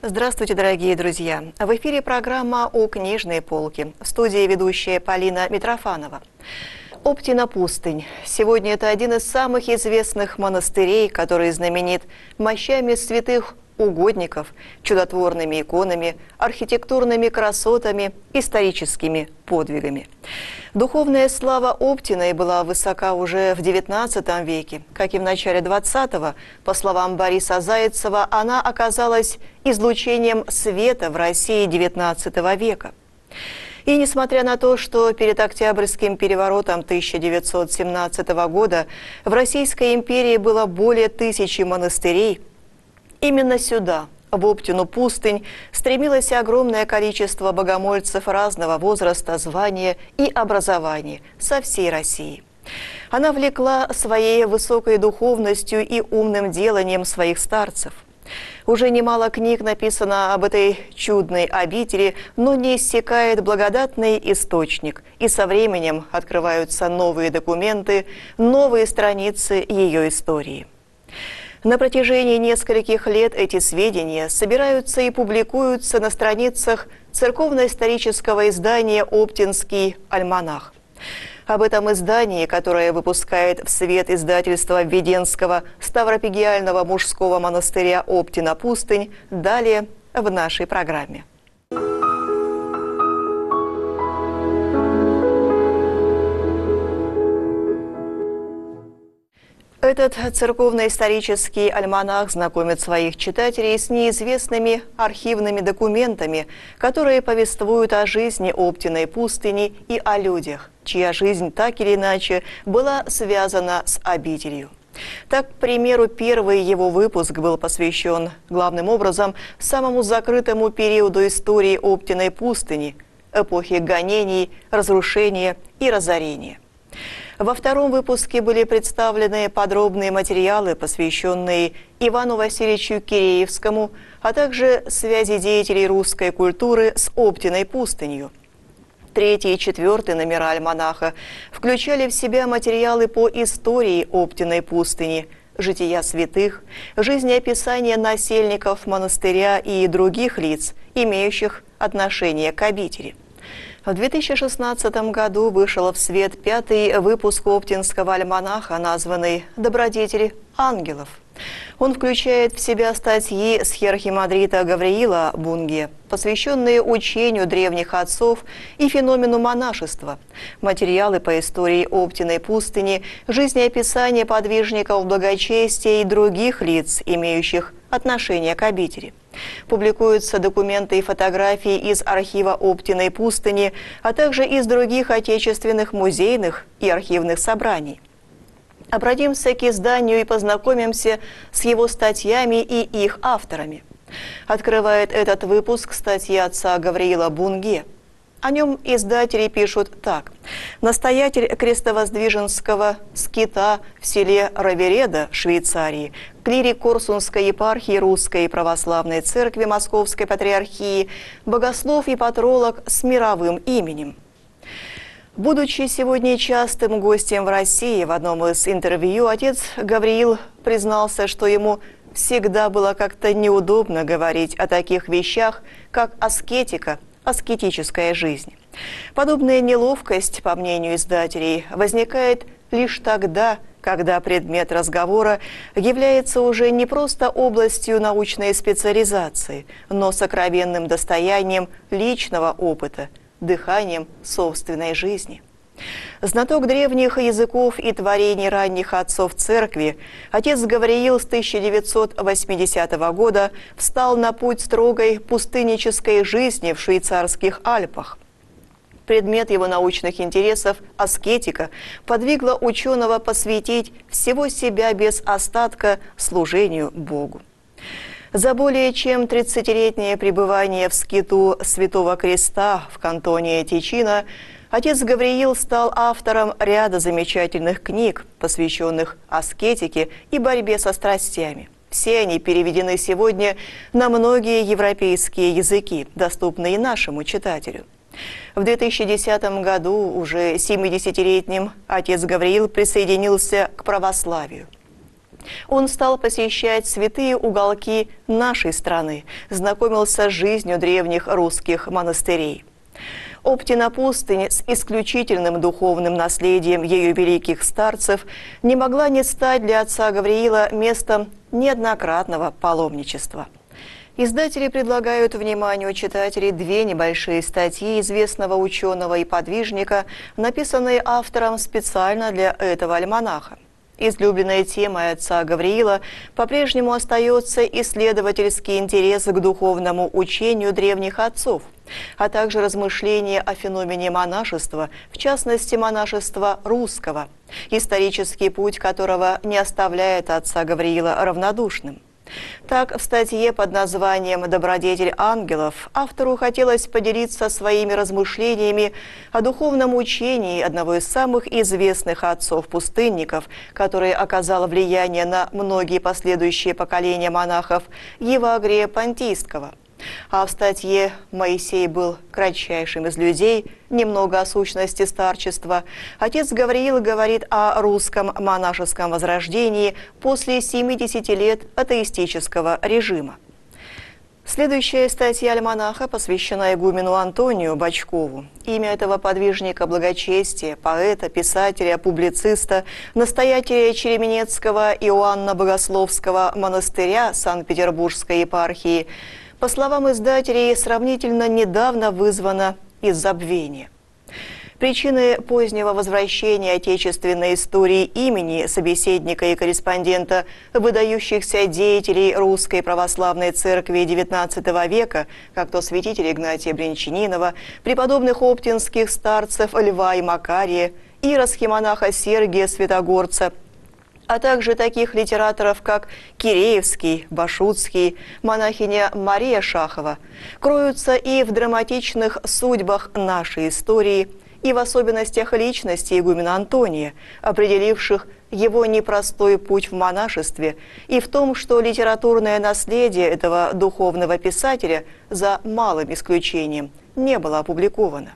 Здравствуйте, дорогие друзья! В эфире программа «У книжной полки». В студии ведущая Полина Митрофанова. Оптина пустынь. Сегодня это один из самых известных монастырей, который знаменит мощами святых угодников, чудотворными иконами, архитектурными красотами, историческими подвигами. Духовная слава Оптиной была высока уже в XIX веке. Как и в начале XX, по словам Бориса Зайцева, она оказалась излучением света в России XIX века. И несмотря на то, что перед Октябрьским переворотом 1917 года в Российской империи было более 1000 монастырей, именно сюда, в Оптину пустынь, стремилось огромное количество богомольцев разного возраста, звания и образования со всей России. Она влекла своей высокой духовностью и умным деланием своих старцев. Уже немало книг написано об этой чудной обители, но не иссякает благодатный источник, и со временем открываются новые документы, новые страницы ее истории. На протяжении нескольких лет эти сведения собираются и публикуются на страницах церковно-исторического издания «Оптинский альманах». Об этом издании, которое выпускает в свет издательства Введенского Ставропигиального мужского монастыря Оптина пустынь, далее в нашей программе. Этот церковно-исторический альманах знакомит своих читателей с неизвестными архивными документами, которые повествуют о жизни Оптиной пустыни и о людях, чья жизнь так или иначе была связана с обителью. Так, к примеру, первый его выпуск был посвящен главным образом самому закрытому периоду истории Оптиной пустыни – эпохи гонений, разрушения и разорения. Во втором выпуске были представлены подробные материалы, посвященные Ивану Васильевичу Киреевскому, а также связи деятелей русской культуры с Оптиной пустынью. Третий и четвертый номера альманаха включали в себя материалы по истории Оптиной пустыни, жития святых, жизнеописания насельников монастыря и других лиц, имеющих отношение к обители. В 2016 году вышел в свет 5-й выпуск Оптинского альманаха, названный «Добродетели ангелов». Он включает в себя статьи схиархимандрита Гавриила Бунге, посвященные учению древних отцов и феномену монашества, материалы по истории Оптиной пустыни, жизнеописание подвижников благочестия и других лиц, имеющих отношение к обители. Публикуются документы и фотографии из архива Оптиной пустыни, а также из других отечественных музейных и архивных собраний. Обратимся к изданию и познакомимся с его статьями и их авторами. Открывает этот выпуск статья отца Гавриила Бунге. О нем издатели пишут так. Настоятель крестовоздвиженского скита в селе Равереда, Швейцарии, клирик Корсунской епархии Русской Православной Церкви Московской Патриархии, богослов и патролог с мировым именем. Будучи сегодня частым гостем в России, в одном из интервью отец Гавриил признался, что ему всегда было как-то неудобно говорить о таких вещах, как аскетика, аскетическая жизнь. Подобная неловкость, по мнению издателей, возникает лишь тогда, когда предмет разговора является уже не просто областью научной специализации, но сокровенным достоянием личного опыта, дыханием собственной жизни. Знаток древних языков и творений ранних отцов церкви, отец Гавриил с 1980 года встал на путь строгой пустыннической жизни в швейцарских Альпах. Предмет его научных интересов, аскетика, подвигла ученого посвятить всего себя без остатка служению Богу. За более чем 30-летнее пребывание в скиту Святого Креста в кантоне Тичино отец Гавриил стал автором ряда замечательных книг, посвященных аскетике и борьбе со страстями. Все они переведены сегодня на многие европейские языки, доступные и нашему читателю. В 2010 году уже 70-летним отец Гавриил присоединился к православию. Он стал посещать святые уголки нашей страны, знакомился с жизнью древних русских монастырей. Оптина пустынь с исключительным духовным наследием ее великих старцев не могла не стать для отца Гавриила местом неоднократного паломничества. Издатели предлагают вниманию читателей две небольшие статьи известного ученого и подвижника, написанные автором специально для этого альманаха. Излюбленной темой отца Гавриила по-прежнему остается исследовательский интерес к духовному учению древних отцов, а также размышления о феномене монашества, в частности монашества русского, исторический путь которого не оставляет отца Гавриила равнодушным. Так, в статье под названием «Добродетель ангелов» автору хотелось поделиться своими размышлениями о духовном учении одного из самых известных отцов-пустынников, который оказал влияние на многие последующие поколения монахов, Евагрия Понтийского. А в статье «Моисей был кратчайшим из людей», немного о сущности старчества, отец Гавриил говорит о русском монашеском возрождении после 70 лет атеистического режима. Следующая статья альманаха посвящена игумену Антонию Бочкову. Имя этого подвижника благочестия, поэта, писателя, публициста, настоятеля Череменецкого Иоанна Богословского монастыря Санкт-Петербургской епархии, по словам издателей, сравнительно недавно вызвано из забвения. Причины позднего возвращения отечественной истории имени собеседника и корреспондента выдающихся деятелей Русской Православной Церкви XIX века, как то святителя Игнатия Брянчанинова, преподобных оптинских старцев Льва и Макария, иеросхимонаха Сергия Святогорца, а также таких литераторов, как Киреевский, Башутский, монахиня Мария Шахова, кроются и в драматичных судьбах нашей истории, и в особенностях личности игумена Антония, определивших его непростой путь в монашестве, и в том, что литературное наследие этого духовного писателя, за малым исключением, не было опубликовано.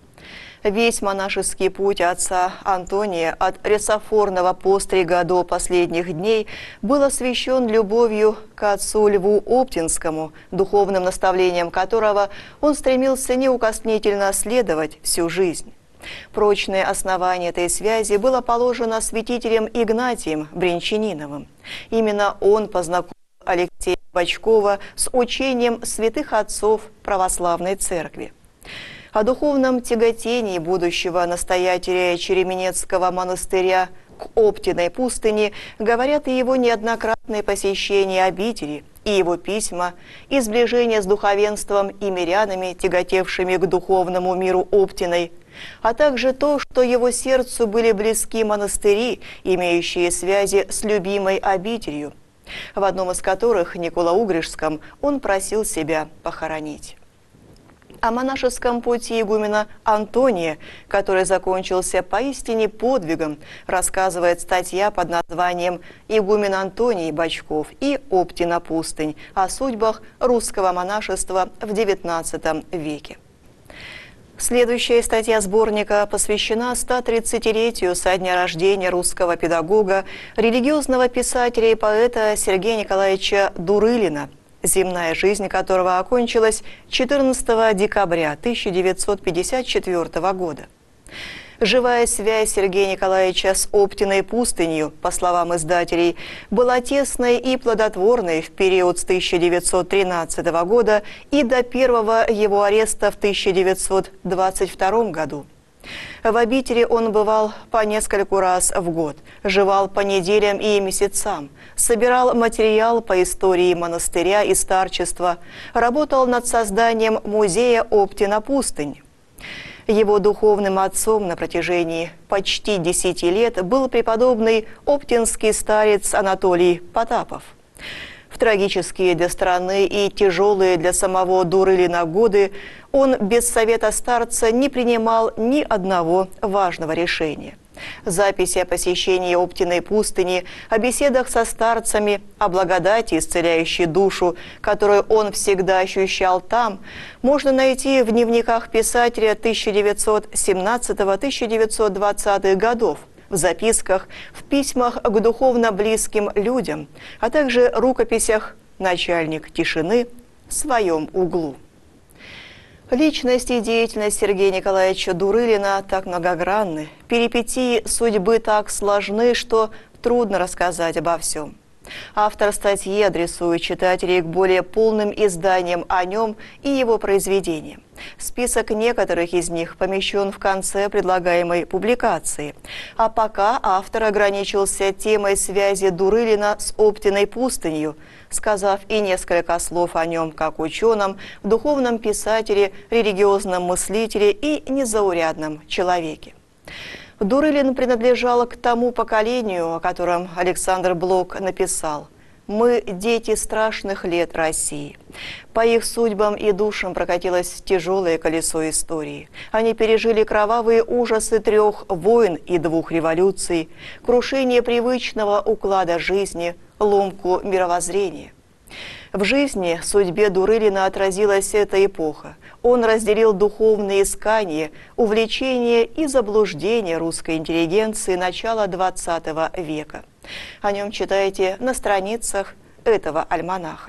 Весь монашеский путь отца Антония от ресофорного пострига до последних дней был освящен любовью к отцу Льву Оптинскому, духовным наставлением которого он стремился неукоснительно следовать всю жизнь. Прочное основание этой связи было положено святителем Игнатием Брянчаниновым. Именно он познакомил Алексея Бочкова с учением святых отцов православной церкви. О духовном тяготении будущего настоятеля Череменецкого монастыря к Оптиной пустыне говорят и его неоднократные посещения обители, и его письма, и сближение с духовенством и мирянами, тяготевшими к духовному миру Оптиной, а также то, что его сердцу были близки монастыри, имеющие связи с любимой обителью, в одном из которых, Никола-Угришском, он просил себя похоронить. О монашеском пути игумена Антония, который закончился поистине подвигом, рассказывает статья под названием «Игумен Антоний Бочков и Оптина пустынь. О судьбах русского монашества в XIX веке». Следующая статья сборника посвящена 130-летию со дня рождения русского педагога, религиозного писателя и поэта Сергея Николаевича Дурылина, земная жизнь которого окончилась 14 декабря 1954 года. Живая связь Сергея Николаевича с Оптиной пустынью, по словам издателей, была тесной и плодотворной в период с 1913 года и до первого его ареста в 1922 году. В обители он бывал по нескольку раз в год, жевал по неделям и месяцам, собирал материал по истории монастыря и старчества, работал над созданием музея Оптина пустынь. Его духовным отцом на протяжении почти 10 лет был преподобный оптинский старец Анатолий Потапов. В трагические для страны и тяжелые для самого Дурылина годы он без совета старца не принимал ни одного важного решения. Записи о посещении Оптиной пустыни, о беседах со старцами, о благодати, исцеляющей душу, которую он всегда ощущал там, можно найти в дневниках писателя 1917-1920 годов, в записках, в письмах к духовно близким людям, а также рукописях «Начальник тишины» в своем углу. Личность и деятельность Сергея Николаевича Дурылина так многогранны, перипетии судьбы так сложны, что трудно рассказать обо всем. Автор статьи адресует читателей к более полным изданиям о нем и его произведениям. Список некоторых из них помещен в конце предлагаемой публикации. А пока автор ограничился темой связи Дурылина с Оптиной пустынью, сказав и несколько слов о нем как ученом, духовном писателе, религиозном мыслителе и незаурядном человеке. Дурылин принадлежал к тому поколению, о котором Александр Блок написал: «Мы – дети страшных лет России». По их судьбам и душам прокатилось тяжелое колесо истории. Они пережили кровавые ужасы 3 войн и 2 революций, крушение привычного уклада жизни, ломку мировоззрения. В жизни, судьбе Дурылина отразилась эта эпоха. Он разделил духовные искания, увлечения и заблуждения русской интеллигенции начала XX века. О нем читайте на страницах этого альманаха.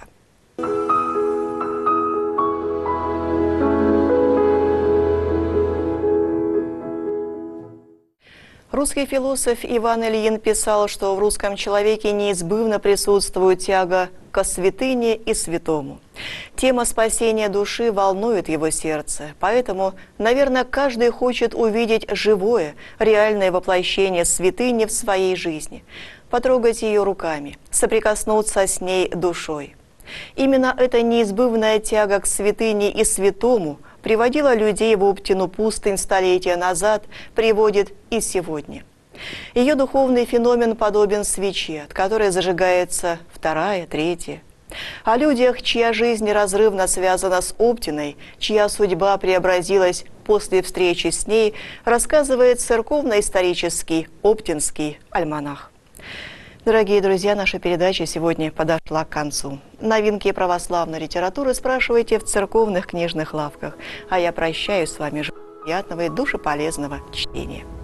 Русский философ Иван Ильин писал, что в русском человеке неизбывно присутствует тяга ко святыне и святому. Тема спасения души волнует его сердце, поэтому, наверное, каждый хочет увидеть живое, реальное воплощение святыни в своей жизни, потрогать ее руками, соприкоснуться с ней душой. Именно эта неизбывная тяга к святыне и святому приводила людей в Оптину пустынь столетия назад, приводит и сегодня. Ее духовный феномен подобен свече, от которой зажигается 2-я, 3-я. О людях, чья жизнь неразрывно связана с Оптиной, чья судьба преобразилась после встречи с ней, рассказывает церковно-исторический Оптинский альманах. Дорогие друзья, наша передача сегодня подошла к концу. Новинки православной литературы спрашивайте в церковных книжных лавках. А я прощаюсь с вами. Приятного и душеполезного чтения.